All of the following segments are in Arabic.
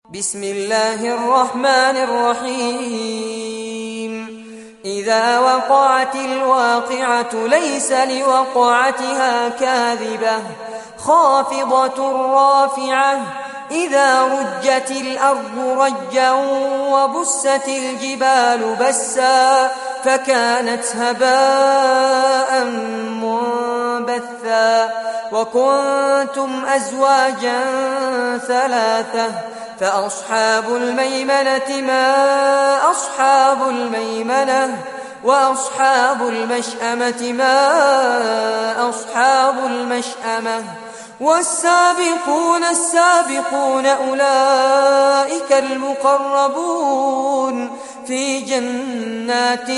بسم الله الرحمن الرحيم إذا وقعت الواقعة ليس لوقعتها كاذبة خافضة رافعة إذا رجت الأرض رجا وبست الجبال بسا فكانت هباء منبثا وكنتم أزواجا ثلاثة فأصحاب الميمنة ما أصحاب الميمنة وأصحاب المشأمة ما أصحاب المشأمة والسابقون السابقون أولئك المقربون في جنات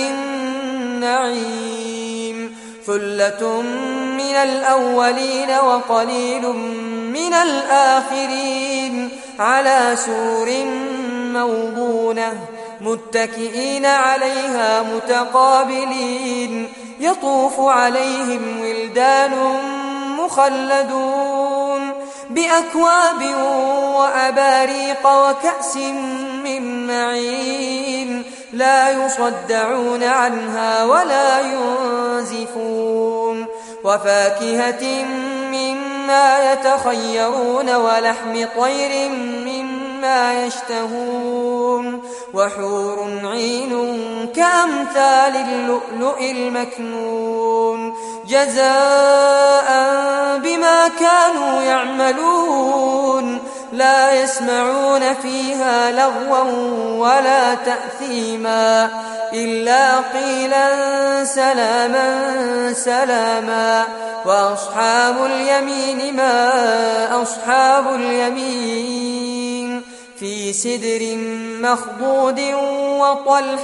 النعيم ثلة من الأولين وقليل من الآخرين على سور موضونة متكئين عليها متقابلين يطوف عليهم ولدان مخلدون بأكواب وأباريق وكأس من معين لا يصدعون عنها ولا ينزفون وفاكهة مما يتخيرون ولحم طير مما يشتهون وحور عين كأمثال اللؤلؤ المكنون جزاء بما كانوا يعملون لا يسمعون فيها لغوا ولا تأثيما إلا قيلا سلاما سلاما وأصحاب اليمين ما أصحاب اليمين في سدر مخضود وطلح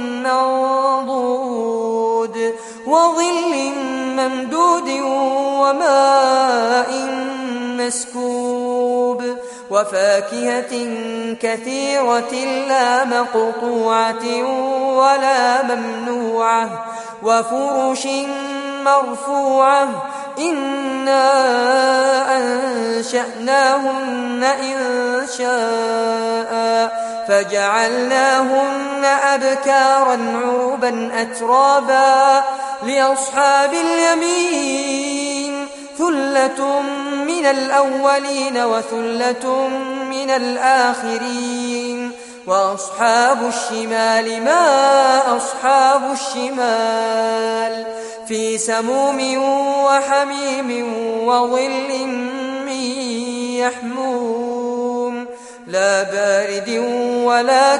منضود وظل ممدود وماء مسكوب وفاكهة كثيرة لا مقطوعة ولا ممنوعة وفرش مرفوعة إنا أنشأناهن إن شاء فجعلناهن أبكارا عربا أترابا لأصحاب اليمين ثلة من الأولين وثلة من الآخرين وأصحاب الشمال ما أصحاب الشمال في سموم وحميم وظل من يحموم لا بارد ولا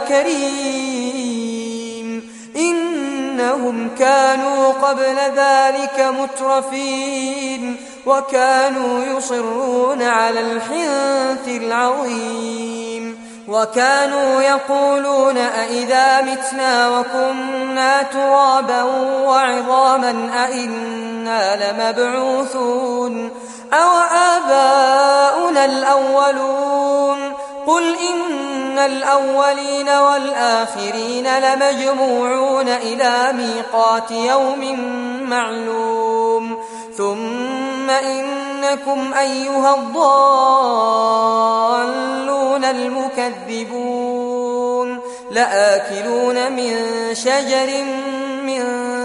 كريم إنهم كانوا قبل ذلك مترفين وكانوا يصرون على الحنث العظيم وكانوا يقولون أئذا متنا وكنا ترابا وعظاما أئنا لمبعوثون أو آباؤنا الأولون قل إن الأولين والآخرين لمجموعون إلى ميقات يوم معلوم ثم إنكم أيها الضالون المكذبون لآكلون من شجر من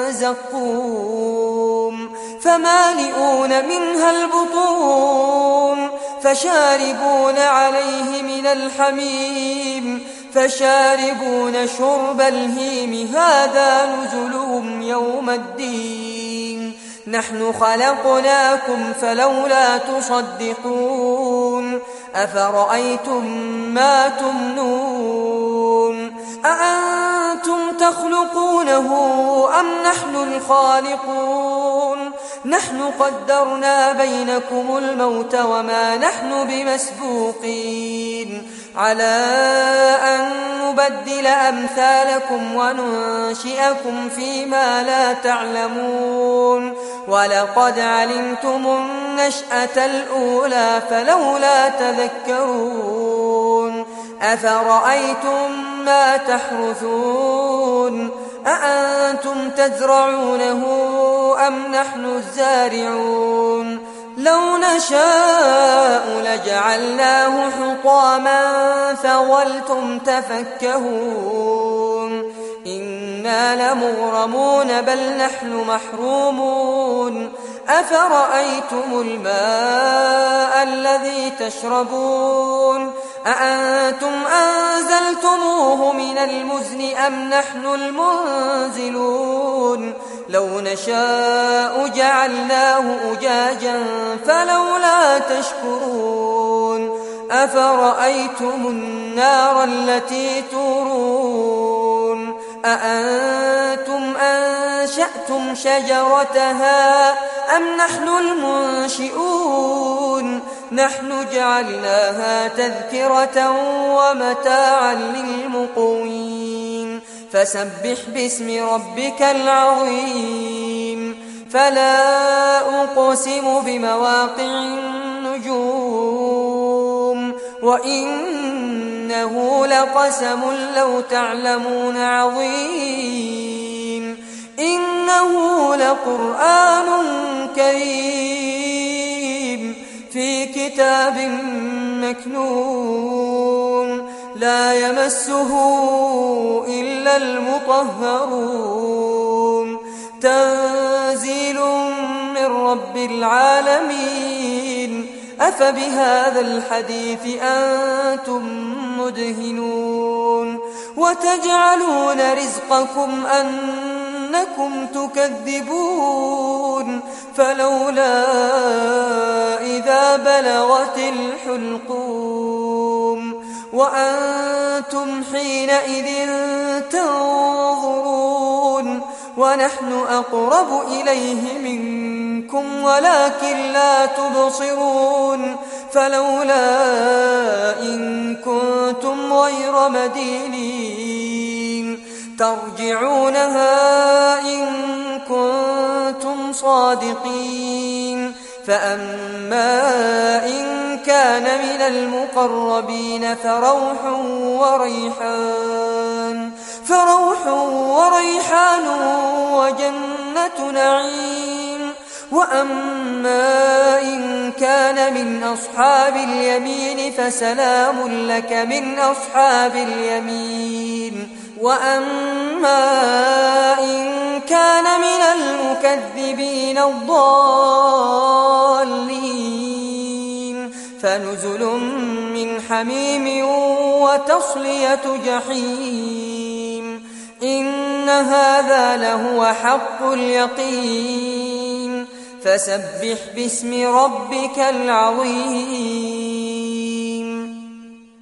زقوم فمالئون منها البطون فشاربون عليه من الحميم فشاربون شرب الهيم هذا نزلهم يوم الدين نحن خلقناكم فلولا تصدقون أفرأيتم ما تمنون أأنتم تخلقونه أم نحن الخالقون نحن قدرنا بينكم الموت وما نحن بمسبوقين على أن نبدل أمثالكم وننشئكم فيما لا تعلمون ولقد علمتم النشأة الأولى فلولا تذكرون أفرأيتم ما تحرثون أأنتم تزرعونه أم نحن الزارعون لو نشاء لجعلناه حطاما فظلتم تفكهون إنا لمغرمون بل نحن محرومون أفرأيتم الماء الذي تشربون أأنتم أنزلتموه من المزن أم نحن المنزلون لو نشاء جعلناه أجاجا فلولا تشكرون أفرأيتم النار التي تورون أأنتم أنشأتم شجرتها أم نحن المنشئون نحن جعلناها تذكرة ومتاعا للمقوين فسبح باسم ربك العظيم فلا أقسم بمواقع النجوم وإنه لقسم لو تعلمون عظيم إنه لقرآن كريم في كتاب مكنون لا يمسه إلا المطهرون تنزيل من رب العالمين أفبهذا الحديث أنتم مدهنون وتجعلون رزقكم أنكم تكذبون فلولا إذا بلغت الحلقوم وأنتم حينئذ تنظرون ونحن أقرب إليه منكم ولكن لا تبصرون فلولا إن كنتم غير مدينين ترجعونها إن كنتم صادقين فأما إن كان من المقربين فروح وريحان وجنة نعيم وأما إن كان من أصحاب اليمين فسلام لك من أصحاب اليمين وأما إن كان من المكذبين الضالين فنزل من حميم وتصلية جحيم إن هذا لهو حق اليقين فسبح باسم ربك العظيم